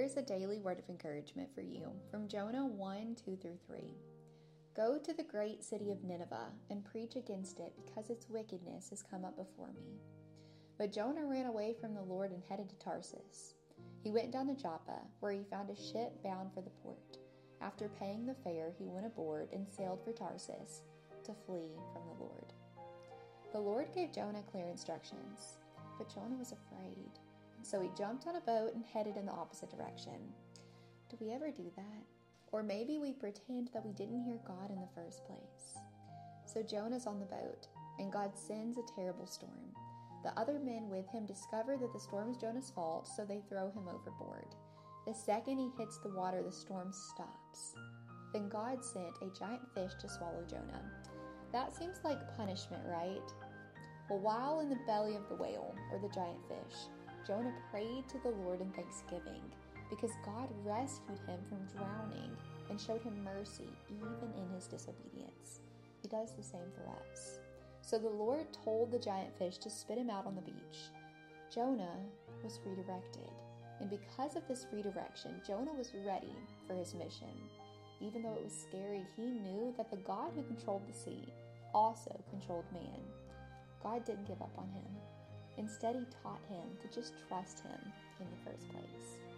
Here's a daily word of encouragement for you from Jonah 1:2-3. Go to the great city of Nineveh and preach against it because its wickedness has come up before me. But Jonah ran away from the Lord and headed to Tarsus. He went down to Joppa, where he found a ship bound for the port. After paying the fare, he went aboard and sailed for Tarsus to flee from the Lord. The Lord gave Jonah clear instructions, but Jonah was afraid. So he jumped on a boat and headed in the opposite direction. Do we ever do that? Or maybe we pretend that we didn't hear God in the first place. So Jonah's on the boat, and God sends a terrible storm. The other men with him discover that the storm is Jonah's fault, so they throw him overboard. The second he hits the water, the storm stops. Then God sent a giant fish to swallow Jonah. That seems like punishment, right? Well, while in the belly of the whale, or the giant fish, Jonah prayed to the Lord in thanksgiving because God rescued him from drowning and showed him mercy even in his disobedience. He does the same for us. So the Lord told the giant fish to spit him out on the beach. Jonah was redirected. And because of this redirection, Jonah was ready for his mission. Even though it was scary, he knew that the God who controlled the sea also controlled man. God didn't give up on him. Instead, he taught him to just trust him in the first place.